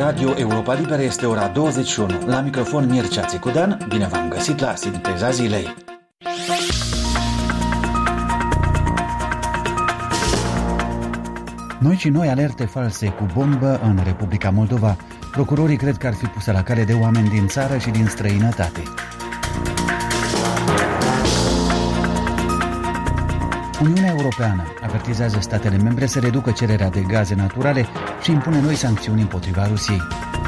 Radio Europa Liberă este ora 21. La microfon Mircea Țicudean, bine v-am găsit la Sinteza Zilei. Noi și noi alerte false cu bombă în Republica Moldova. Procurorii cred că ar fi puse la cale de oameni din țară și din străinătate. Uniunea Europeană avertizează statele membre să reducă cererea de gaze naturale și impune noi sancțiuni împotriva Rusiei.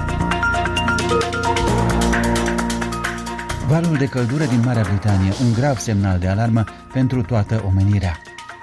Valul de căldură din Marea Britanie, un grav semnal de alarmă pentru toată omenirea.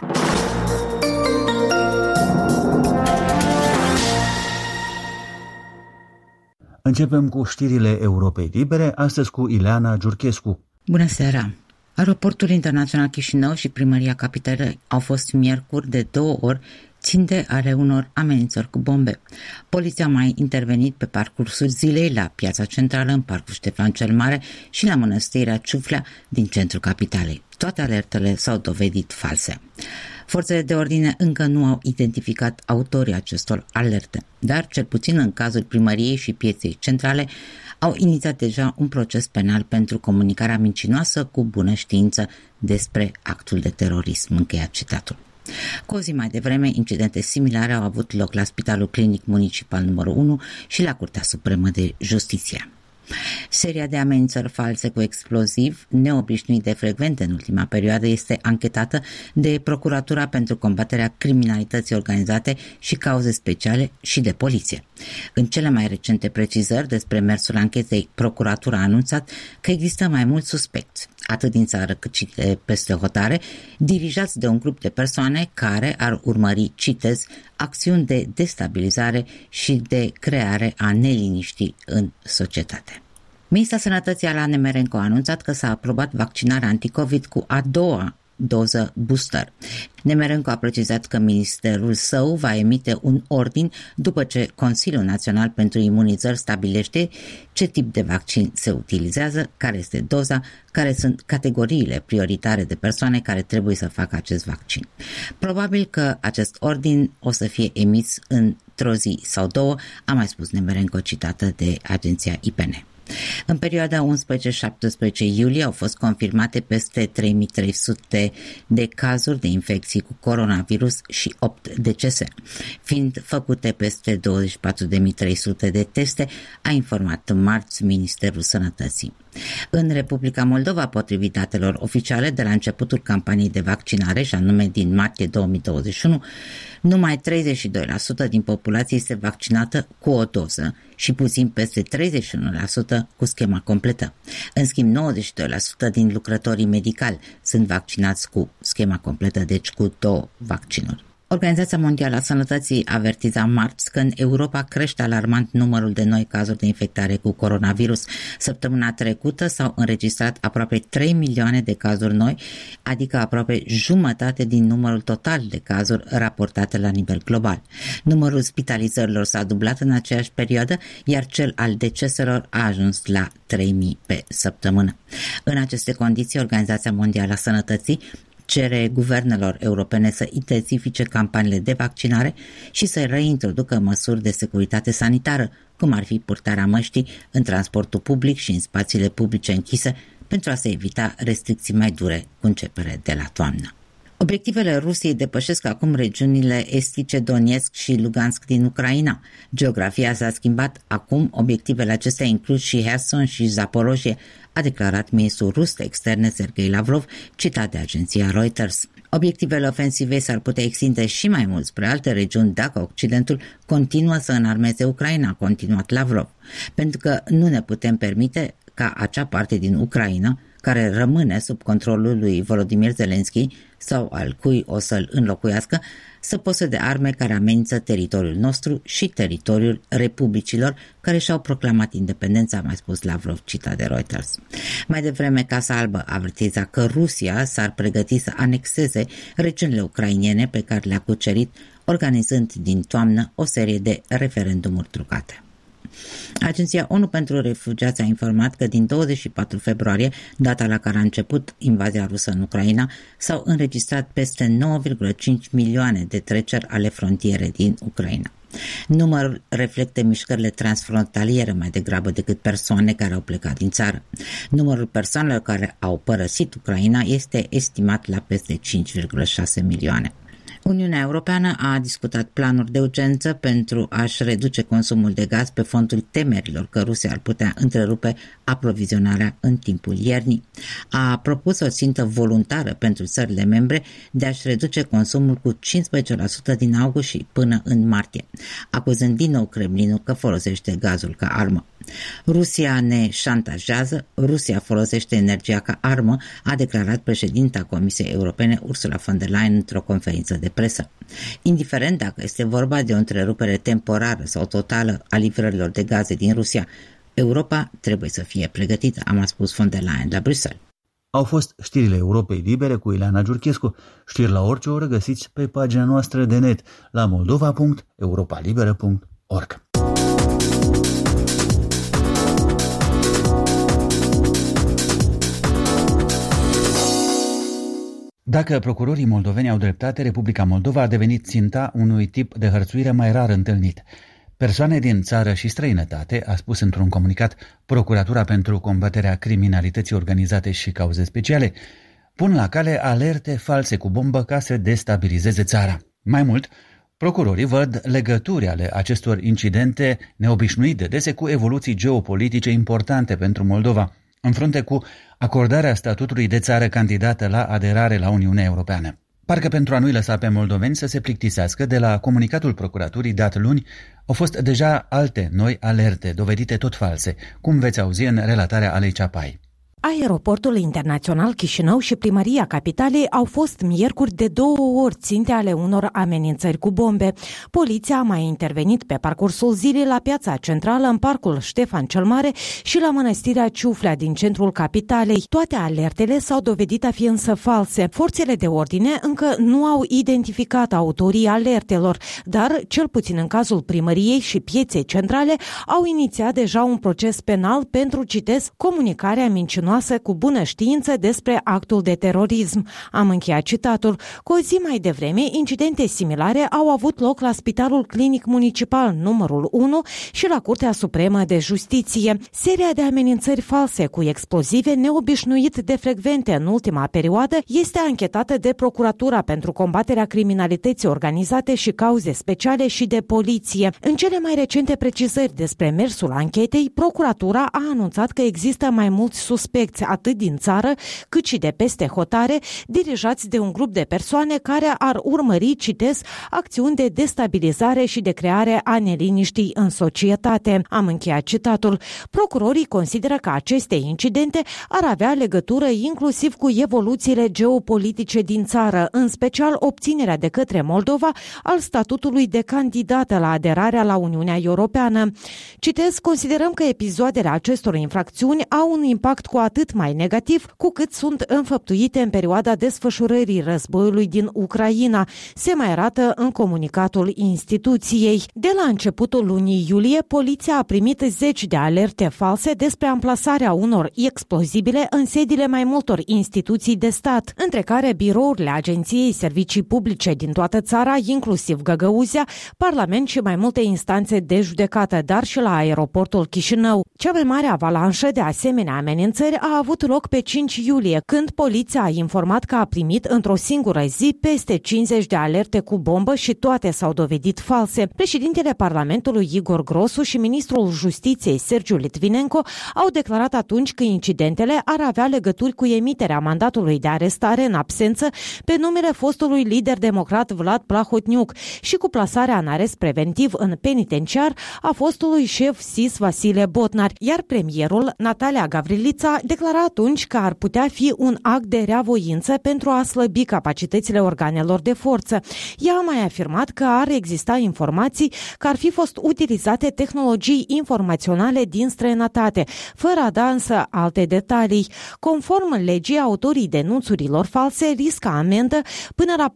Începem cu știrile Europei Libere, astăzi cu Ileana Giurchescu. Bună seara! Aeroportul internațional Chișinău și primăria capitalei au fost miercuri de 2 ori ținte ale unor amenințări cu bombe. Poliția a mai intervenit pe parcursul zilei la piața centrală, în parcul Ștefan cel Mare și la mănăstirea Ciuflea din centrul capitalei. Toate alertele s-au dovedit false. Forțele de ordine încă nu au identificat autorii acestor alerte, dar cel puțin în cazul primăriei și pieței centrale au inițiat deja un proces penal pentru comunicarea mincinoasă cu bună știință despre actul de terorism, încheia citatul. Cu o zi mai devreme, incidente similare au avut loc la Spitalul Clinic Municipal numărul 1 și la Curtea Supremă de Justiție. Seria de amenințări false cu exploziv, neobișnuit de frecvente în ultima perioadă, este anchetată de Procuratura pentru combaterea criminalității organizate și cauze speciale și de poliție. În cele mai recente precizări despre mersul anchetei, Procuratura a anunțat că există mai mulți suspecți, atât din țară cât și de peste hotare, dirijați de un grup de persoane care ar urmări, citez, acțiuni de destabilizare și de creare a neliniștii în societate. Ministra Sănătății Alana Nemerenko a anunțat că s-a aprobat vaccinarea anticovid cu a doua doză booster. Nemerenko a precizat că ministerul său va emite un ordin după ce Consiliul Național pentru Imunizări stabilește ce tip de vaccin se utilizează, care este doza, care sunt categoriile prioritare de persoane care trebuie să facă acest vaccin. Probabil că acest ordin o să fie emis într-o zi sau două, a mai spus Nemerenko, citată de agenția IPN. În perioada 11-17 iulie au fost confirmate peste 3300 de cazuri de infecții cu coronavirus și 8 decese, fiind făcute peste 24.300 de teste, a informat marți Ministerul Sănătății. În Republica Moldova, potrivit datelor oficiale de la începutul campaniei de vaccinare, și anume din martie 2021, numai 32% din populație este vaccinată cu o doză și puțin peste 31% cu schema completă. În schimb, 92% din lucrătorii medicali sunt vaccinați cu schema completă, deci cu 2 vaccinuri. Organizația Mondială a Sănătății avertiza marți că în Europa crește alarmant numărul de noi cazuri de infectare cu coronavirus. Săptămâna trecută s-au înregistrat aproape 3 milioane de cazuri noi, adică aproape jumătate din numărul total de cazuri raportate la nivel global. Numărul spitalizărilor s-a dublat în aceeași perioadă, iar cel al deceselor a ajuns la 3.000 pe săptămână. În aceste condiții, Organizația Mondială a Sănătății cere guvernelor europene să intensifice campaniile de vaccinare și să reintroducă măsuri de securitate sanitară, cum ar fi purtarea măștii în transportul public și în spațiile publice închise, pentru a se evita restricții mai dure cu începere de la toamnă. Obiectivele Rusiei depășesc acum regiunile estice Donetsk și Lugansk din Ucraina. Geografia s-a schimbat, acum obiectivele acestea includ și Herson și Zaporozhye, a declarat ministrul rus de externe Sergei Lavrov, citat de agenția Reuters. Obiectivele ofensivei s-ar putea extinde și mai mult spre alte regiuni dacă Occidentul continuă să înarmeze Ucraina, a continuat Lavrov, pentru că nu ne putem permite ca acea parte din Ucraina, care rămâne sub controlul lui Volodymyr Zelensky sau al cui o să-l înlocuiască, să posede arme care amenință teritoriul nostru și teritoriul republicilor care și-au proclamat independența, a mai spus Lavrov, citat de Reuters. Mai devreme, Casa Albă avertiza că Rusia s-ar pregăti să anexeze regiunile ucrainene pe care le-a cucerit, organizând din toamnă o serie de referendumuri trucate. Agenția ONU pentru Refugiați a informat că din 24 februarie, data la care a început invazia rusă în Ucraina, s-au înregistrat peste 9,5 milioane de treceri ale frontierei din Ucraina. Numărul reflectă mișcările transfrontaliere mai degrabă decât persoane care au plecat din țară. Numărul persoanelor care au părăsit Ucraina este estimat la peste 5,6 milioane. Uniunea Europeană a discutat planuri de urgență pentru a-și reduce consumul de gaz pe fondul temerilor că Rusia ar putea întrerupe aprovizionarea în timpul iernii. A propus o țintă voluntară pentru țările membre de a-și reduce consumul cu 15% din august și până în martie, acuzând din nou Kremlinul că folosește gazul ca armă. Rusia ne șantajează, Rusia folosește energia ca armă, a declarat președinta Comisiei Europene Ursula von der Leyen într-o conferință de presă. Indiferent dacă este vorba de o întrerupere temporară sau totală a livrărilor de gaze din Rusia, Europa trebuie să fie pregătită, a mai spus von der Leyen la Bruxelles. Au fost știrile Europei Libere cu Ileana Giurchescu. Știri la orice oră găsiți pe pagina noastră de net la moldova.europalibera.org. Dacă procurorii moldoveni au dreptate, Republica Moldova a devenit ținta unui tip de hărțuire mai rar întâlnit. Persoane din țară și străinătate, a spus într-un comunicat Procuratura pentru combaterea criminalității organizate și cauze speciale, pun la cale alerte false cu bombă ca să destabilizeze țara. Mai mult, procurorii văd legături ale acestor incidente neobișnuit de dese cu evoluții geopolitice importante pentru Moldova, în frunte cu acordarea statutului de țară candidată la aderare la Uniunea Europeană. Parcă pentru a nu-i lăsa pe moldoveni să se plictisească, de la comunicatul procuraturii dat luni, au fost deja alte noi alerte, dovedite tot false, cum veți auzi în relatarea Alei Ceapai. Aeroportul internațional Chișinău și primăria capitalei au fost miercuri de 2 ori ținte ale unor amenințări cu bombe. Poliția a mai intervenit pe parcursul zilei la piața centrală, în parcul Ștefan cel Mare și la mănăstirea Ciuflea din centrul capitalei. Toate alertele s-au dovedit a fi însă false. Forțele de ordine încă nu au identificat autorii alertelor, dar, cel puțin în cazul primăriei și pieței centrale, au inițiat deja un proces penal pentru, citez, comunicarea mincinoasă cu bună știință despre actul de terorism. Am încheiat citatul. Cu o zi mai devreme, incidente similare au avut loc la Spitalul Clinic Municipal numărul 1 și la Curtea Supremă de Justiție. Seria de amenințări false cu explozive neobișnuit de frecvente în ultima perioadă este anchetată de Procuratura pentru combaterea criminalității organizate și cauze speciale și de poliție. În cele mai recente precizări despre mersul anchetei, Procuratura a anunțat că există mai mulți suspecți atât din țară cât și de peste hotare, dirijați de un grup de persoane care ar urmări, citez, acțiuni de destabilizare și de creare a neliniștii în societate. Am încheiat citatul. Procurorii consideră că aceste incidente ar avea legătură inclusiv cu evoluțiile geopolitice din țară, în special obținerea de către Moldova al statutului de candidată la aderarea la Uniunea Europeană. Citez, considerăm că episoadele acestor infracțiuni au un impact cu atât mai negativ cu cât sunt înfăptuite în perioada desfășurării războiului din Ucraina, se mai arată în comunicatul instituției. De la începutul lunii iulie, poliția a primit 10 de alerte false despre amplasarea unor explozibile în sediile mai multor instituții de stat, între care birourile Agenției Servicii Publice din toată țara, inclusiv Găgăuzia, Parlament și mai multe instanțe de judecată, dar și la aeroportul Chișinău. Cea mai mare avalanșă de asemenea amenințări a avut loc pe 5 iulie, când poliția a informat că a primit într-o singură zi peste 50 de alerte cu bombă și toate s-au dovedit false. Președintele Parlamentului Igor Grosu și ministrul Justiției Sergiu Litvinenko au declarat atunci că incidentele ar avea legături cu emiterea mandatului de arestare în absență pe numele fostului lider democrat Vlad Plahotniuc și cu plasarea în arest preventiv în penitenciar a fostului șef SIS Vasile Botnar, iar premierul Natalia Gavrilița declara atunci că ar putea fi un act de reavoință pentru a slăbi capacitățile organelor de forță. Ea a mai afirmat că ar exista informații că ar fi fost utilizate tehnologii informaționale din străinătate, fără a da însă alte detalii. Conform legii, autorii denunțurilor false riscă amendă până la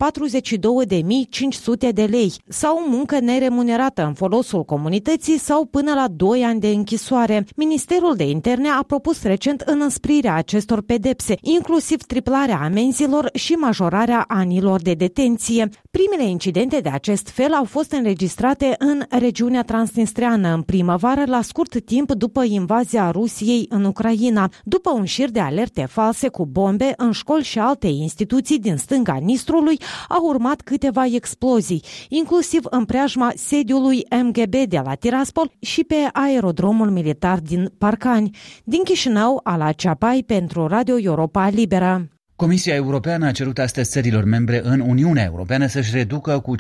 42.500 de lei sau muncă neremunerată în folosul comunității sau până la 2 ani de închisoare. Ministerul de Interne a propus recent înăsprirea acestor pedepse, inclusiv triplarea amenzilor și majorarea anilor de detenție. Primele incidente de acest fel au fost înregistrate în regiunea transnistreană în primăvară, la scurt timp după invazia Rusiei în Ucraina, după un șir de alerte false cu bombe în școli și alte instituții din stânga Nistrului, au urmat câteva explozii, inclusiv în preajma sediului MGB de la Tiraspol și pe aerodromul militar din Parcani. Din Chișinău, Ala Ceapai pentru Radio Europa Liberă. Comisia Europeană a cerut astăzi țărilor membre în Uniunea Europeană să-și reducă cu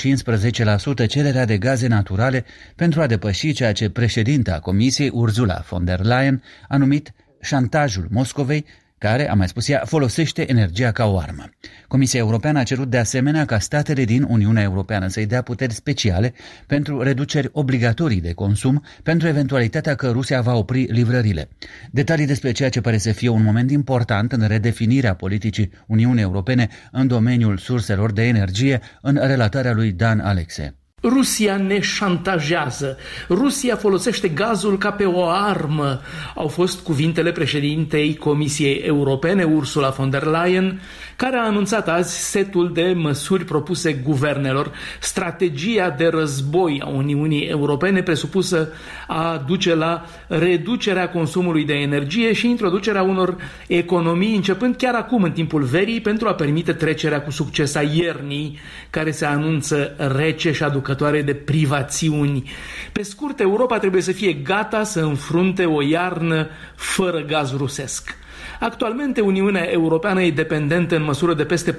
15% cererea de gaze naturale pentru a depăși ceea ce președinta Comisiei, Ursula von der Leyen, a numit șantajul Moscovei, care, a mai spus ea, folosește energia ca o armă. Comisia Europeană a cerut de asemenea ca statele din Uniunea Europeană să-i dea puteri speciale pentru reduceri obligatorii de consum pentru eventualitatea că Rusia va opri livrările. Detalii despre ceea ce pare să fie un moment important în redefinirea politicii Uniunii Europene în domeniul surselor de energie în relatarea lui Dan Alexe. Rusia ne șantajează. Rusia folosește gazul ca pe o armă. Au fost cuvintele președintei Comisiei Europene, Ursula von der Leyen, care a anunțat azi setul de măsuri propuse guvernelor. Strategia de război a Uniunii Europene presupusă a duce la reducerea consumului de energie și introducerea unor economii începând chiar acum în timpul verii pentru a permite trecerea cu succes a iernii, care se anunță rece și aducătoare de privațiuni. Pe scurt, Europa trebuie să fie gata să înfrunte o iarnă fără gaz rusesc. Actualmente, Uniunea Europeană e dependentă în măsură de peste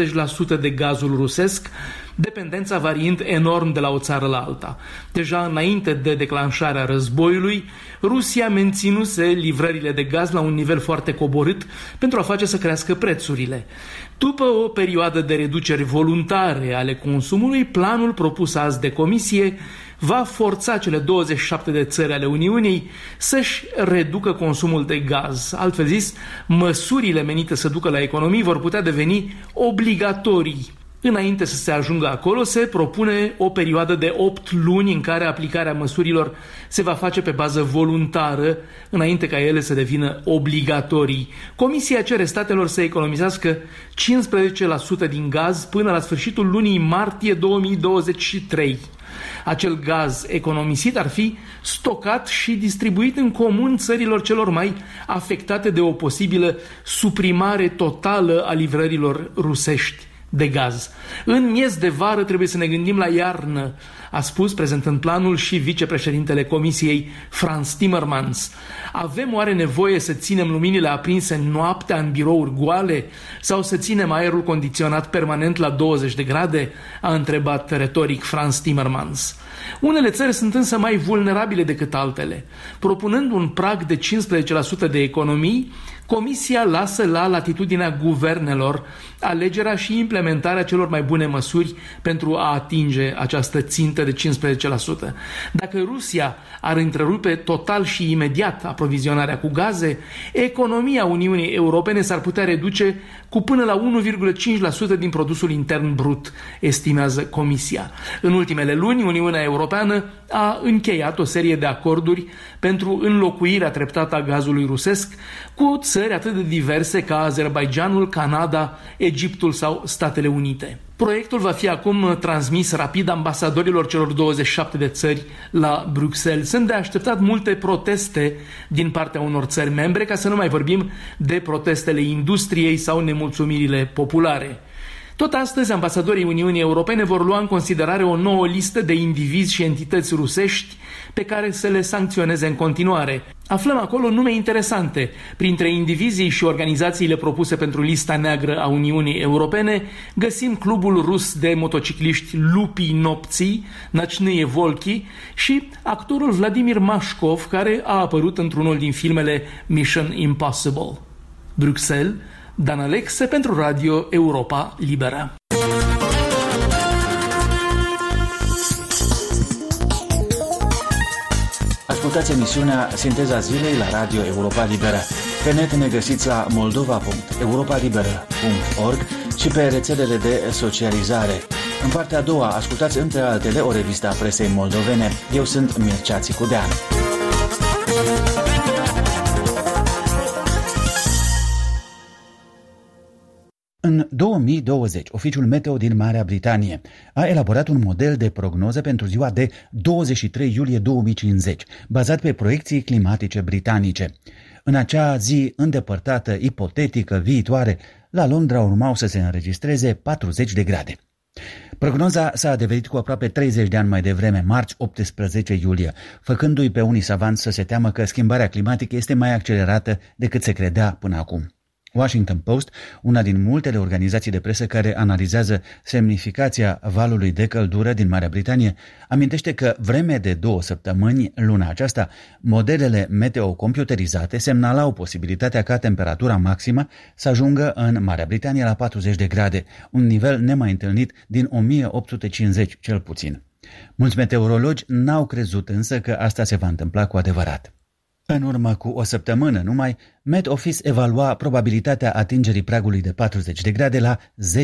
40% de gazul rusesc, dependența variind enorm de la o țară la alta. Deja înainte de declanșarea războiului, Rusia menținuse livrările de gaz la un nivel foarte coborât pentru a face să crească prețurile. După o perioadă de reduceri voluntare ale consumului, planul propus azi de Comisie va forța cele 27 de țări ale Uniunii să-și reducă consumul de gaz. Altfel zis, măsurile menite să ducă la economii vor putea deveni obligatorii. Înainte să se ajungă acolo, se propune o perioadă de 8 luni în care aplicarea măsurilor se va face pe bază voluntară, înainte ca ele să devină obligatorii. Comisia cere statelor să economisească 15% din gaz până la sfârșitul lunii martie 2023. Acel gaz economisit ar fi stocat și distribuit în comun țărilor celor mai afectate de o posibilă suprimare totală a livrărilor rusești de gaz. În miez de vară trebuie să ne gândim la iarnă, a spus, prezentând planul, și vicepreședintele Comisiei, Frans Timmermans. Avem oare nevoie să ținem luminile aprinse noaptea în birouri goale sau să ținem aerul condiționat permanent la 20 de grade? A întrebat retoric Frans Timmermans. Unele țări sunt însă mai vulnerabile decât altele. Propunând un prag de 15% de economii, Comisia lasă la latitudinea guvernelor alegerea și implementarea celor mai bune măsuri pentru a atinge această țintă de 15%. Dacă Rusia ar întrerupe total și imediat aprovizionarea cu gaze, economia Uniunii Europene s-ar putea reduce cu până la 1,5% din produsul intern brut, estimează Comisia. În ultimele luni, Uniunea Europeană a încheiat o serie de acorduri pentru înlocuirea treptată a gazului rusesc cu țări atât de diverse ca Azerbaidjanul, Canada, Egiptul sau Statele Unite. Proiectul va fi acum transmis rapid ambasadorilor celor 27 de țări la Bruxelles. Sunt de așteptat multe proteste din partea unor țări membre, ca să nu mai vorbim de protestele industriei sau nemulțumirile populare. Tot astăzi, ambasadorii Uniunii Europene vor lua în considerare o nouă listă de indivizi și entități rusești pe care să le sancționeze în continuare. Aflăm acolo nume interesante. Printre indivizii și organizațiile propuse pentru lista neagră a Uniunii Europene găsim clubul rus de motocicliști Lupii Nopții, Nocnie Volki, și actorul Vladimir Mașkov, care a apărut într-unul din filmele Mission Impossible. Bruxelles, Dan Alexe pentru Radio Europa Liberă. Ascultați emisiunea Sinteza Zilei la Radio Europa Liberă. Pe net ne găsiți la moldova.europalibera.org și pe rețelele de socializare. În partea a doua, ascultați între altele o revistă a presei moldovene. Eu sunt Mircea Țicudean. În 2020, Oficiul Meteo din Marea Britanie a elaborat un model de prognoză pentru ziua de 23 iulie 2050, bazat pe proiecții climatice britanice. În acea zi îndepărtată, ipotetică, viitoare, la Londra urmau să se înregistreze 40 de grade. Prognoza s-a adeverit cu aproape 30 de ani mai devreme, marți 18 iulie, făcându-i pe unii savanți să se teamă că schimbarea climatică este mai accelerată decât se credea până acum. Washington Post, una din multele organizații de presă care analizează semnificația valului de căldură din Marea Britanie, amintește că vreme de 2 săptămâni, luna aceasta, modelele meteo-computerizate semnalau posibilitatea ca temperatura maximă să ajungă în Marea Britanie la 40 de grade, un nivel nemai întâlnit din 1850 cel puțin. Mulți meteorologi n-au crezut însă că asta se va întâmpla cu adevărat. În urmă cu o săptămână numai, Met Office evalua probabilitatea atingerii pragului de 40 de grade la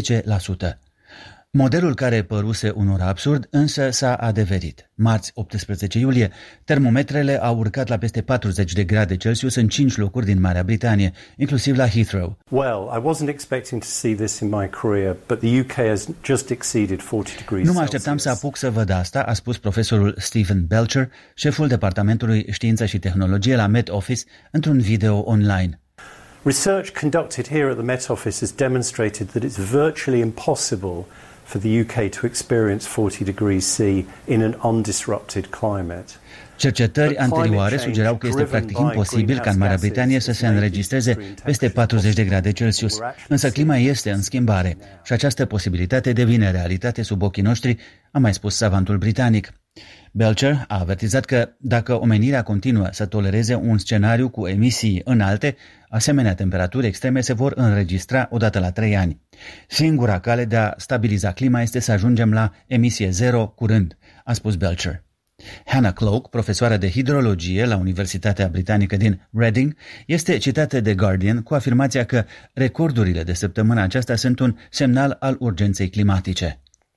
10%. Modelul care păruse unora absurd însă s-a adeverit. Marți 18 iulie, termometrele au urcat la peste 40 de grade Celsius în 5 locuri din Marea Britanie, inclusiv la Heathrow. Well, I wasn't expecting to see this in my career, but the UK has just exceeded 40 degrees. Nu mă așteptam să apuc să văd asta, a spus profesorul Stephen Belcher, șeful Departamentului Știință și Tehnologie la Met Office, într-un video online. Research conducted here at the Met Office has demonstrated that it's virtually impossible for the UK to experience 40 degrees C in an undisrupted climate. Cercetări anterioare sugerau că este practic imposibil ca în Marea Britanie să se înregistreze peste 40 de grade Celsius, însă clima este în schimbare și această posibilitate devine realitate sub ochii noștri, a mai spus savantul britanic. Belcher a avertizat că dacă omenirea continuă să tolereze un scenariu cu emisii înalte, asemenea temperaturi extreme se vor înregistra odată la 3 ani. Singura cale de a stabiliza clima este să ajungem la emisie zero curând, a spus Belcher. Hannah Cloak, profesoară de hidrologie la Universitatea Britanică din Reading, este citată de Guardian cu afirmația că recordurile de săptămâna aceasta sunt un semnal al urgenței climatice.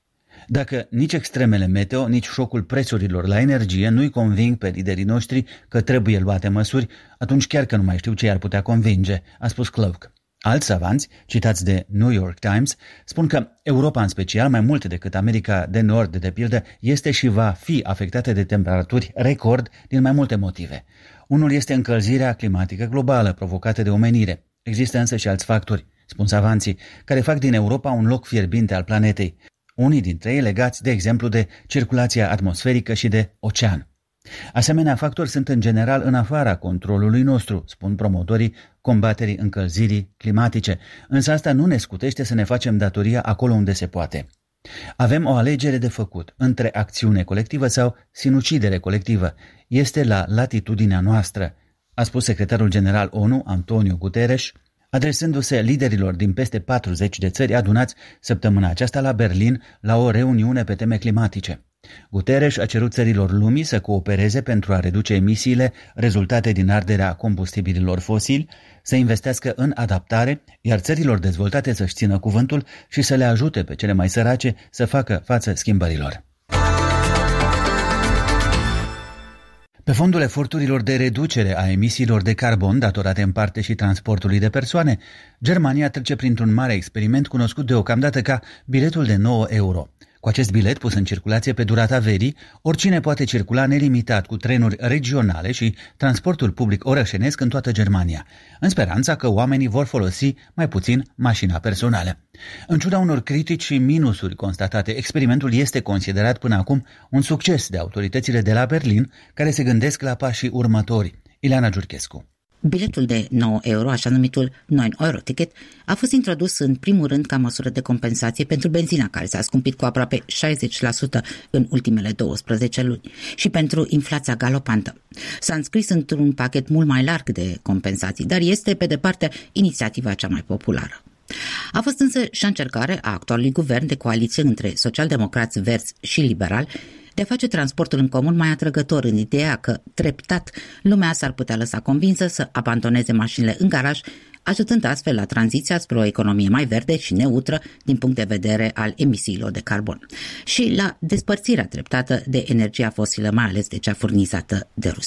Dacă nici extremele meteo, nici șocul prețurilor la energie nu-i conving pe liderii noștri că trebuie luate măsuri, atunci chiar că nu mai știu ce i-ar putea convinge, a spus Cloak. Alți savanți, citați de New York Times, spun că Europa în special, mai mult decât America de Nord, de pildă, este și va fi afectată de temperaturi record din mai multe motive. Unul este încălzirea climatică globală provocată de omenire. Există însă și alți factori, spun savanții, care fac din Europa un loc fierbinte al planetei. Unii dintre ei legați, de exemplu, de circulația atmosferică și de ocean. Asemenea factori sunt în general în afara controlului nostru, spun promotorii combaterii încălzirii climatice, însă asta nu ne scutește să ne facem datoria acolo unde se poate. Avem o alegere de făcut între acțiune colectivă sau sinucidere colectivă. Este la latitudinea noastră, a spus secretarul general ONU, Antonio Guterres, adresându-se liderilor din peste 40 de țări adunați săptămâna aceasta la Berlin la o reuniune pe teme climatice. Guterres a cerut țărilor lumii să coopereze pentru a reduce emisiile rezultate din arderea combustibililor fosili, să investească în adaptare, iar țărilor dezvoltate să-și țină cuvântul și să le ajute pe cele mai sărace să facă față schimbărilor. Pe fondul eforturilor de reducere a emisiilor de carbon datorate în parte și transportului de persoane, Germania trece printr-un mare experiment cunoscut deocamdată ca biletul de 9 euro. Cu acest bilet pus în circulație pe durata verii, oricine poate circula nelimitat cu trenuri regionale și transportul public orășenesc în toată Germania, în speranța că oamenii vor folosi mai puțin mașina personală. În ciuda unor critici și minusuri constatate, experimentul este considerat până acum un succes de autoritățile de la Berlin, care se gândesc la pașii următori. Ileana Giurchescu. Biletul de 9 euro, așa numitul 9 euro ticket, a fost introdus în primul rând ca măsură de compensație pentru benzina, care s-a scumpit cu aproape 60% în ultimele 12 luni, și pentru inflația galopantă. S-a înscris într-un pachet mult mai larg de compensații, dar este, pe departe, inițiativa cea mai populară. A fost însă și o încercare a actualului guvern de coaliție între socialdemocrați, verzi și liberali de a face transportul în comun mai atrăgător, în ideea că, treptat, lumea s-ar putea lăsa convinsă să abandoneze mașinile în garaj, ajutând astfel la tranziția spre o economie mai verde și neutră din punct de vedere al emisiilor de carbon și la despărțirea treptată de energia fosilă, mai ales de cea furnizată de Rusia.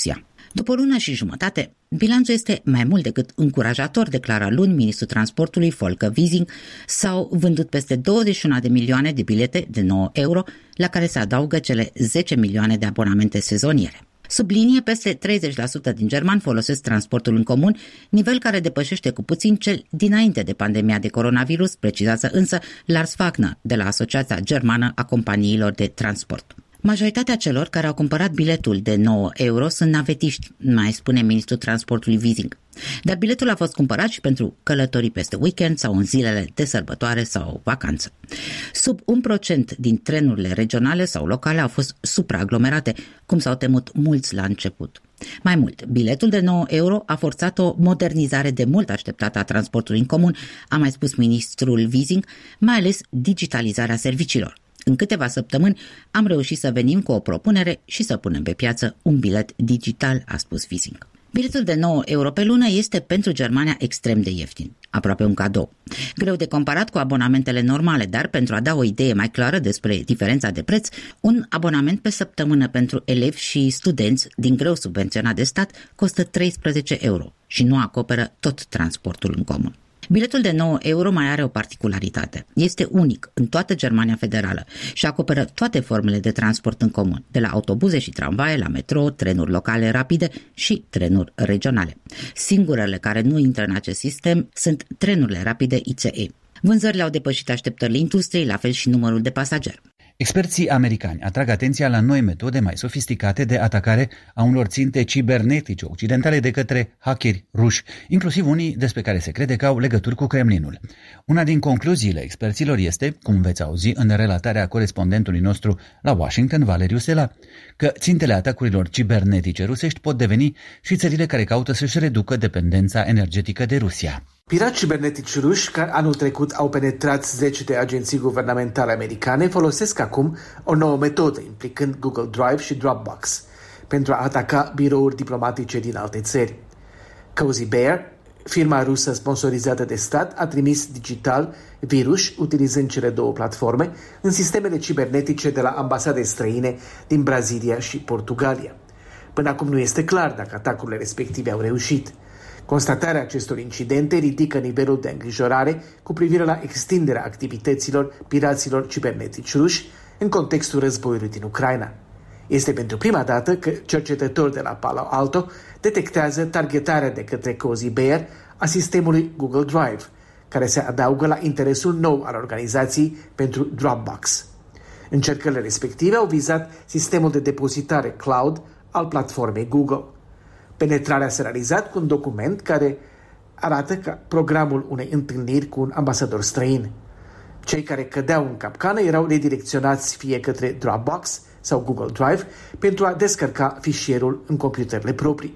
După o lună și jumătate, bilanțul este mai mult decât încurajator, declara luni ministrul transportului Volker Wissing. S-au vândut peste 21 de milioane de bilete de 9 euro, la care se adaugă cele 10 milioane de abonamente sezoniere. Sublinie, peste 30% din germani folosesc transportul în comun, nivel care depășește cu puțin cel dinainte de pandemia de coronavirus, precizează însă Lars Wagner de la Asociația Germană a Companiilor de Transport. Majoritatea celor care au cumpărat biletul de 9 euro sunt navetiști, mai spune ministrul transportului Wissing. Dar biletul a fost cumpărat și pentru călătorii peste weekend sau în zilele de sărbătoare sau vacanță. Sub 1% din trenurile regionale sau locale au fost supraaglomerate, cum s-au temut mulți la început. Mai mult, biletul de 9 euro a forțat o modernizare de mult așteptată a transportului în comun, a mai spus ministrul Wissing, mai ales digitalizarea serviciilor. În câteva săptămâni am reușit să venim cu o propunere și să punem pe piață un bilet digital, a spus Wissing. Biletul de 9 euro pe lună este pentru Germania extrem de ieftin, aproape un cadou. Greu de comparat cu abonamentele normale, dar pentru a da o idee mai clară despre diferența de preț, un abonament pe săptămână pentru elevi și studenți din greu subvenționat de stat costă 13 euro și nu acoperă tot transportul în comun. Biletul de 9 euro mai are o particularitate. Este unic în toată Germania Federală și acoperă toate formele de transport în comun, de la autobuze și tramvaie, la metro, trenuri locale rapide și trenuri regionale. Singurele care nu intră în acest sistem sunt trenurile rapide ICE. Vânzările au depășit așteptările industriei, la fel și numărul de pasageri. Experții americani atrag atenția la noi metode mai sofisticate de atacare a unor ținte cibernetice occidentale de către hackeri ruși, inclusiv unii despre care se crede că au legături cu Kremlinul. Una din concluziile experților este, cum veți auzi în relatarea corespondentului nostru la Washington, Valeriu Sela, că țintele atacurilor cibernetice rusești pot deveni și țările care caută să-și reducă dependența energetică de Rusia. Pirați cibernetici ruși, care anul trecut au penetrat 10 de agenții guvernamentale americane, folosesc acum o nouă metodă, implicând Google Drive și Dropbox, pentru a ataca birouri diplomatice din alte țări. Cozy Bear, firma rusă sponsorizată de stat, a trimis digital virus, utilizând cele două platforme, în sistemele cibernetice de la ambasade străine din Brazilia și Portugalia. Până acum nu este clar dacă atacurile respective au reușit. Constatarea acestor incidente ridică nivelul de îngrijorare cu privire la extinderea activităților piraților cibernetici ruși în contextul războiului din Ucraina. Este pentru prima dată că cercetători de la Palo Alto detectează targetarea de către Cozy Bear a sistemului Google Drive, care se adaugă la interesul nou al organizației pentru Dropbox. Încercările respective au vizat sistemul de depozitare cloud al platformei Google. Penetrarea s-a realizat cu un document care arată ca programul unei întâlniri cu un ambasador străin. Cei care cădeau în capcană erau redirecționați fie către Dropbox sau Google Drive pentru a descărca fișierul în computerele proprii.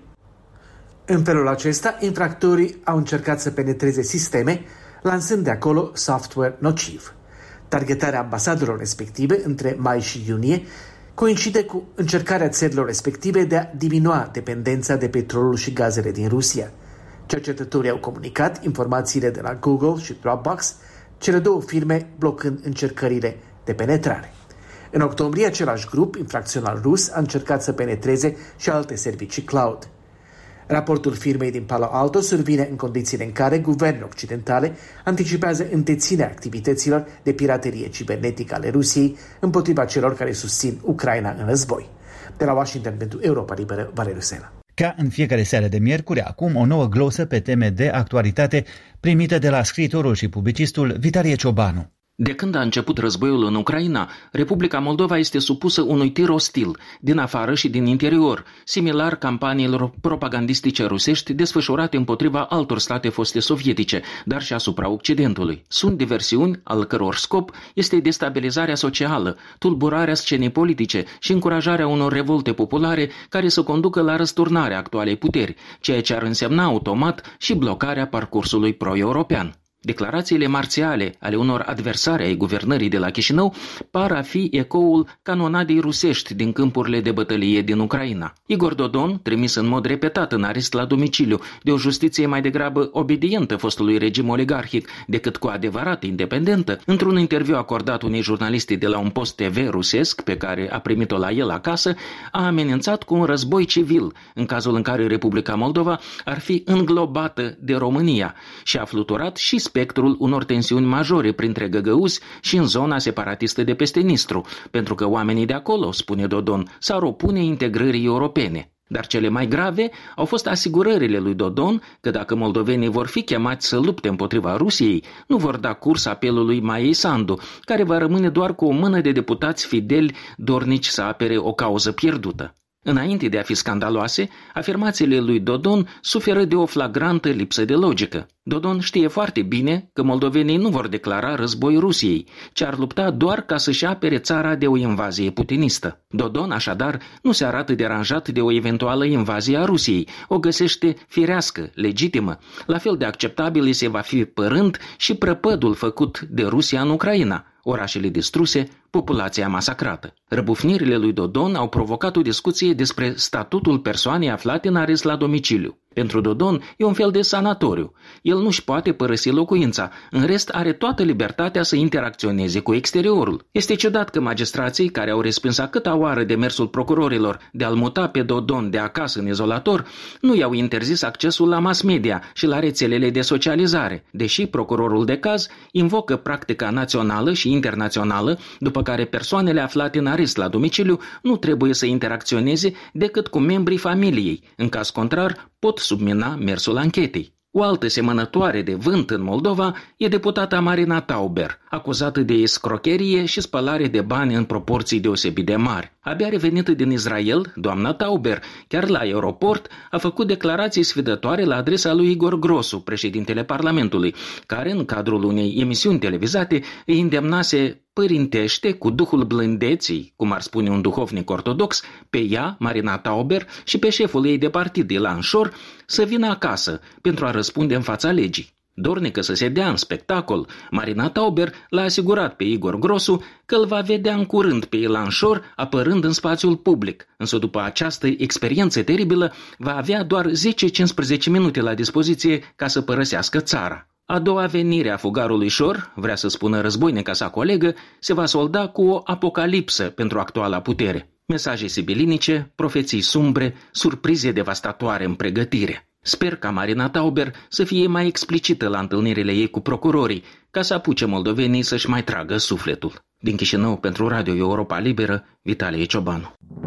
În felul acesta, infractorii au încercat să penetreze sisteme, lansând de acolo software nociv. Targetarea ambasadorilor respective între mai și iunie coincide cu încercarea țărilor respective de a diminua dependența de petrolul și gazele din Rusia. Cercetătorii au comunicat informațiile de la Google și Dropbox, cele două firme blocând încercările de penetrare. În octombrie, același grup infracțional rus a încercat să penetreze și alte servicii cloud. Raportul firmei din Palo Alto survine în condițiile în care guvernele occidentale anticipează întețirea activităților de piraterie cibernetică ale Rusiei împotriva celor care susțin Ucraina în război. De la Washington pentru Europa Liberă, Valeriu Sela. Ca în fiecare seară de miercuri, acum o nouă glosă pe teme de actualitate primită de la scriitorul și publicistul Vitalie Ciobanu. De când a început războiul în Ucraina, Republica Moldova este supusă unui tir ostil, din afară și din interior, similar campaniilor propagandistice rusești desfășurate împotriva altor state foste sovietice, dar și asupra Occidentului. Sunt diversiuni al căror scop este destabilizarea socială, tulburarea scenei politice și încurajarea unor revolte populare care să conducă la răsturnarea actualei puteri, ceea ce ar însemna automat și blocarea parcursului pro-european. Declarațiile marțiale ale unor adversari ai guvernării de la Chișinău par a fi ecoul canonadei rusești din câmpurile de bătălie din Ucraina. Igor Dodon, trimis în mod repetat în arest la domiciliu de o justiție mai degrabă obedientă fostului regim oligarhic decât cu adevărat independentă, într-un interviu acordat unei jurnaliste de la un post TV rusesc pe care a primit-o la el acasă, a amenințat cu un război civil în cazul în care Republica Moldova ar fi înglobată de România și a fluturat și spectrul unor tensiuni majore printre găgăuzi și în zona separatistă de peste Nistru, pentru că oamenii de acolo, spune Dodon, s-ar opune integrării europene. Dar cele mai grave au fost asigurările lui Dodon că dacă moldovenii vor fi chemați să lupte împotriva Rusiei, nu vor da curs apelului Maiei Sandu, care va rămâne doar cu o mână de deputați fideli dornici să apere o cauză pierdută. Înainte de a fi scandaloase, afirmațiile lui Dodon suferă de o flagrantă lipsă de logică. Dodon știe foarte bine că moldovenii nu vor declara război Rusiei, ci ar lupta doar ca să-și apere țara de o invazie putinistă. Dodon, așadar, nu se arată deranjat de o eventuală invazie a Rusiei, o găsește firească, legitimă. La fel de acceptabil îi se va fi părând și prăpădul făcut de Rusia în Ucraina, orașele distruse, populația masacrată. Răbufnirile lui Dodon au provocat o discuție despre statutul persoanei aflate în arest la domiciliu. Pentru Dodon e un fel de sanatoriu. El nu-și poate părăsi locuința, în rest are toată libertatea să interacționeze cu exteriorul. Este ciudat că magistrații, care au respins a câta oară demersul procurorilor de a-l muta pe Dodon de acasă în izolator, nu i-au interzis accesul la mass media și la rețelele de socializare, deși procurorul de caz invocă practica națională și internațională, după care persoanele aflate în arest la domiciliu nu trebuie să interacționeze decât cu membrii familiei, în caz contrar pot submina mersul anchetei. O altă semănătoare de vânt în Moldova e deputata Marina Tauber, acuzată de escrocherie și spălare de bani în proporții deosebit de mari. Abia revenită din Israel, doamna Tauber, chiar la aeroport, a făcut declarații sfidătoare la adresa lui Igor Grosu, președintele Parlamentului, care, în cadrul unei emisiuni televizate, îi îndemnase părintește, cu duhul blândeții, cum ar spune un duhovnic ortodox, pe ea, Marina Tauber, și pe șeful ei de partid, Ilan Șor, să vină acasă pentru a răspunde în fața legii. Dornică să se dea în spectacol, Marina Tauber l-a asigurat pe Igor Grosu că îl va vedea în curând pe Ilan Șor apărând în spațiul public, însă după această experiență teribilă va avea doar 10-15 minute la dispoziție ca să părăsească țara. A doua venire a fugarului Șor, vrea să spună războinica sa colegă, se va solda cu o apocalipsă pentru actuala putere. Mesaje sibilinice, profeții sumbre, surprize devastatoare în pregătire. Sper ca Marina Tauber să fie mai explicită la întâlnirile ei cu procurorii, ca să apuce moldovenii să-și mai tragă sufletul. Din Chișinău, pentru Radio Europa Liberă, Vitalie Ciobanu.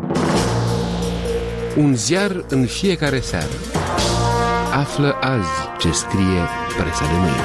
Un ziar în fiecare seară. Află azi ce scrie presa de mâine.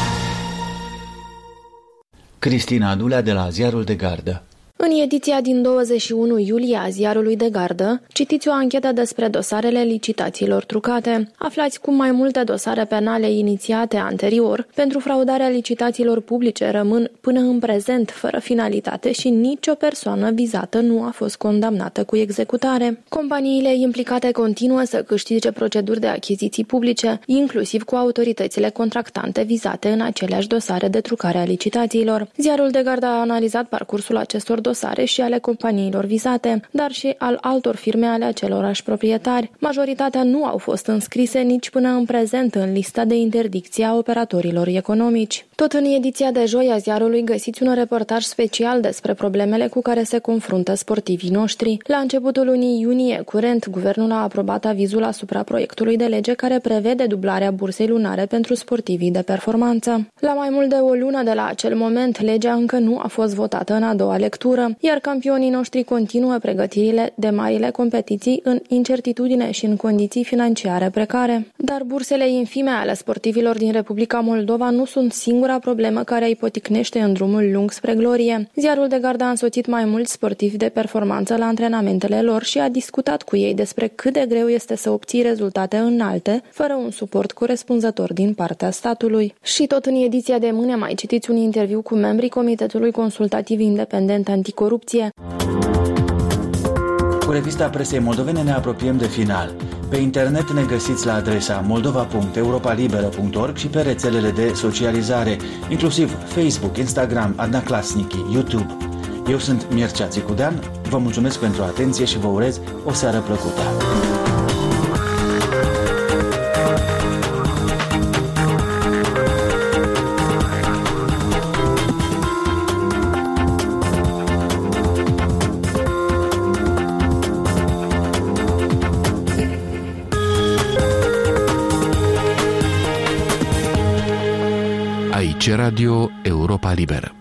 Cristina Adulea de la Ziarul de Gardă. În ediția din 21 iulie a Ziarului de Gardă, citiți o anchetă despre dosarele licitațiilor trucate. Aflați cum mai multe dosare penale inițiate anterior pentru fraudarea licitațiilor publice rămân până în prezent fără finalitate și nicio persoană vizată nu a fost condamnată cu executare. Companiile implicate continuă să câștige proceduri de achiziții publice, inclusiv cu autoritățile contractante vizate în aceleași dosare de trucare a licitațiilor. Ziarul de Gardă a analizat parcursul acestor dosare și ale companiilor vizate, dar și al altor firme ale acelorași proprietari. Majoritatea nu au fost înscrise nici până în prezent în lista de interdicție a operatorilor economici. Tot în ediția de joi a Ziarului găsiți un reportaj special despre problemele cu care se confruntă sportivii noștri. La începutul lunii iunie curent, guvernul a aprobat avizul asupra proiectului de lege care prevede dublarea bursei lunare pentru sportivii de performanță. La mai mult de o lună de la acel moment, legea încă nu a fost votată în a doua lectură, iar campionii noștri continuă pregătirile de marile competiții în incertitudine și în condiții financiare precare. Dar bursele infime ale sportivilor din Republica Moldova nu sunt singura problemă care îi poticnește în drumul lung spre glorie. Ziarul de Gardă a însoțit mai mulți sportivi de performanță la antrenamentele lor și a discutat cu ei despre cât de greu este să obții rezultate înalte, fără un suport corespunzător din partea statului. Și tot în ediția de mâine mai citiți un interviu cu membrii Comitetului Consultativ Independent Anticorupție. Cu revista presei moldovene ne apropiem de final. Pe internet ne găsiți la adresa moldova.europalibera.org și pe rețelele de socializare, inclusiv Facebook, Instagram, Adnaclasnici, YouTube. Eu sunt Mircea Țicudean, vă mulțumesc pentru atenție și vă urez o seară plăcută. Aici Radio Europa Liberă.